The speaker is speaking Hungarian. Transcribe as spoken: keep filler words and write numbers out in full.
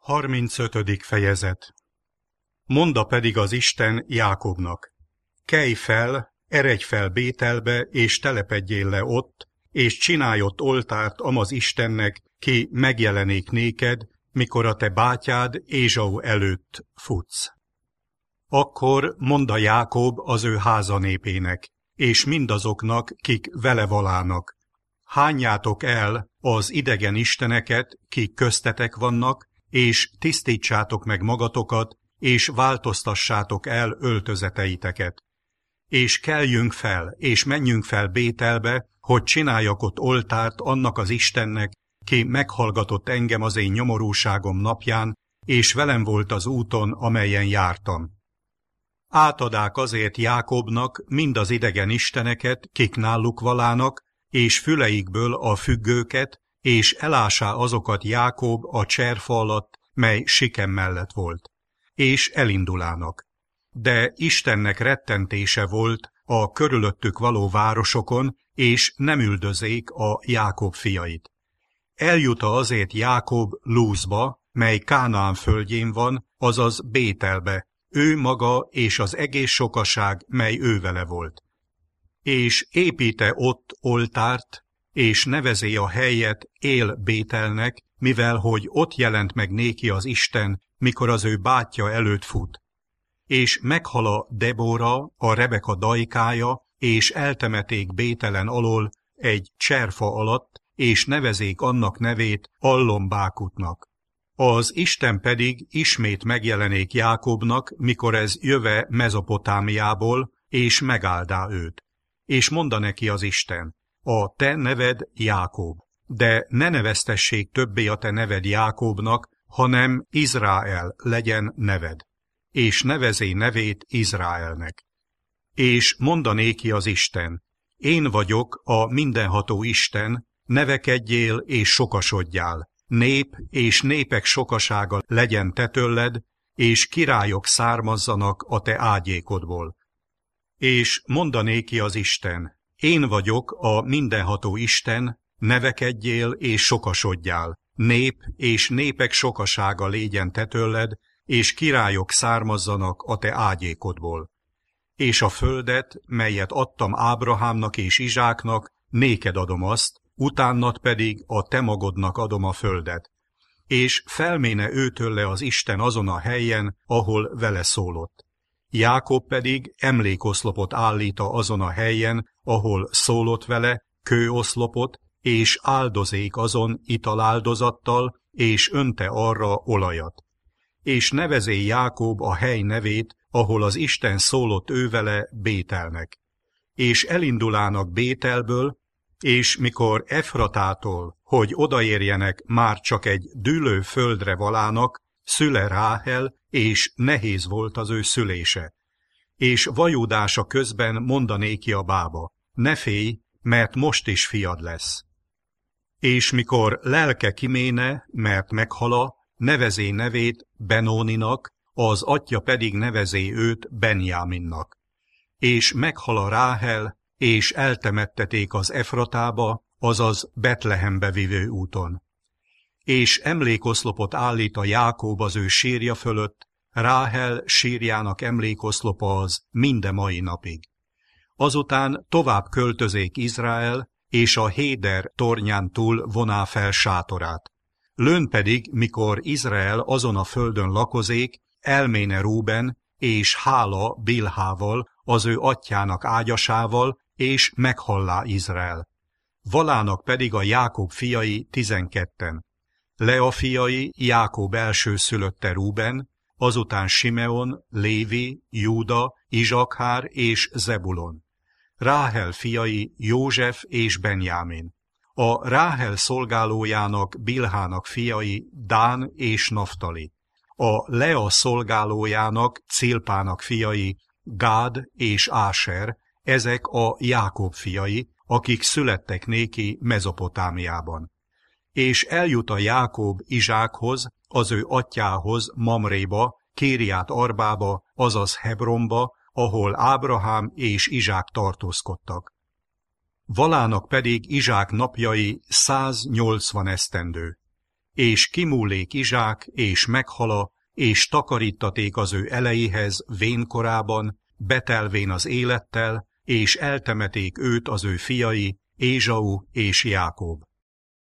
harmincötödik fejezet. Monda pedig az Isten Jákobnak: kelj fel, eredj fel Bételbe, és telepedjél le ott, és csinálj ott oltárt Amaz Istennek, ki megjelenik néked, mikor a te bátyád Ézsau előtt futsz. Akkor mondd a Jákob az ő háza népének, és mindazoknak, kik vele valának: hányjátok el az idegen isteneket, kik köztetek vannak, és tisztítsátok meg magatokat, és változtassátok el öltözeteiteket. És keljünk fel, és menjünk fel Bételbe, hogy csináljak ott oltárt annak az Istennek, ki meghallgatott engem az én nyomorúságom napján, és velem volt az úton, amelyen jártam. Átadák azért Jákobnak mind az idegen isteneket, kik náluk valának, és füleikből a függőket, és elásá azokat Jákob a cserfa alatt, mely Sikem mellett volt, és elindulának. De Istennek rettentése volt a körülöttük való városokon, és nem üldözék a Jákob fiait. Eljuta azért Jákob Lúzba, mely Kánaán földjén van, azaz Bételbe, ő maga és az egész sokaság, mely ő vele volt. És építe ott oltárt, és nevezé a helyet Él Bételnek, mivel hogy ott jelent meg néki az Isten, mikor az ő bátyja előtt fut. És meghala Debóra, a Rebeka dajkája, és eltemeték Bételen alól egy cserfa alatt, és nevezék annak nevét Allombákutnak. Az Isten pedig ismét megjelenék Jákobnak, mikor ez jöve Mezopotámiából, és megáldá őt. És mondta neki az Isten: a te neved Jákob, de ne neveztessék többé a te neved Jákobnak, hanem Izrael legyen neved, és nevezé nevét Izraelnek. És mondanéki az Isten: én vagyok a mindenható Isten, nevekedjél és sokasodjál, nép és népek sokasága legyen te tőled, és királyok származzanak a te ágyékodból. És mondanéki az Isten: én vagyok a mindenható Isten, nevekedjél és sokasodjál, nép és népek sokasága légyen te tőled, és királyok származzanak a te ágyékodból. És a földet, melyet adtam Ábrahámnak és Izsáknak, néked adom azt, utánad pedig a te magodnak adom a földet. És felméne őtőle az Isten azon a helyen, ahol vele szólott. Jákob pedig emlékoszlopot állíta azon a helyen, ahol szólott vele, kőoszlopot, és áldozék azon italáldozattal, és önte arra olajat. És nevezé Jákob a hely nevét, ahol az Isten szólott ővele, Bételnek. És elindulának Bételből, és mikor Efratától, hogy odaérjenek, már csak egy dűlő földre valának, szüle Ráhel, és nehéz volt az ő szülése. És vajudása közben mondanéki a bába: ne félj, mert most is fiad lesz. És mikor lelke kiméne, mert meghala, nevezé nevét Benóninak, az atya pedig nevezé őt Benjáminnak. És meghala Ráhel, és eltemetteték az Efratába, azaz Betlehembe vivő úton. És emlékoszlopot állít a Jákob az ő sírja fölött, Ráhel sírjának emlékoszlopa az minde mai napig. Azután tovább költözék Izrael, és a Héder tornyán túl voná fel sátorát. Lőn pedig, mikor Izrael azon a földön lakozék, elméne Rúben, és Hála Bilhával, az ő atyának ágyasával, és meghallá Izrael. Valának pedig a Jákob fiai tizenketten. Lea fiai Jákob elsőszülötte Rúben, azután Simeon, Lévi, Júda, Izsakhár és Zebulon. Ráhel fiai József és Benjámin. A Ráhel szolgálójának, Bilhának fiai Dán és Naftali. A Lea szolgálójának, Cilpának fiai Gád és Áser, ezek a Jákob fiai, akik születtek néki Mezopotámiában. És eljut a Jákob Izsákhoz, az ő atyához, Mamréba, Kériát Arbába, azaz Hebronba, ahol Ábrahám és Izsák tartózkodtak. Valának pedig Izsák napjai száznyolcvan esztendő. és kimúlék Izsák, és meghala, és takarítaték az ő elejéhez vénkorában, betelvén az élettel, és eltemeték őt az ő fiai, Ézsau és Jákob.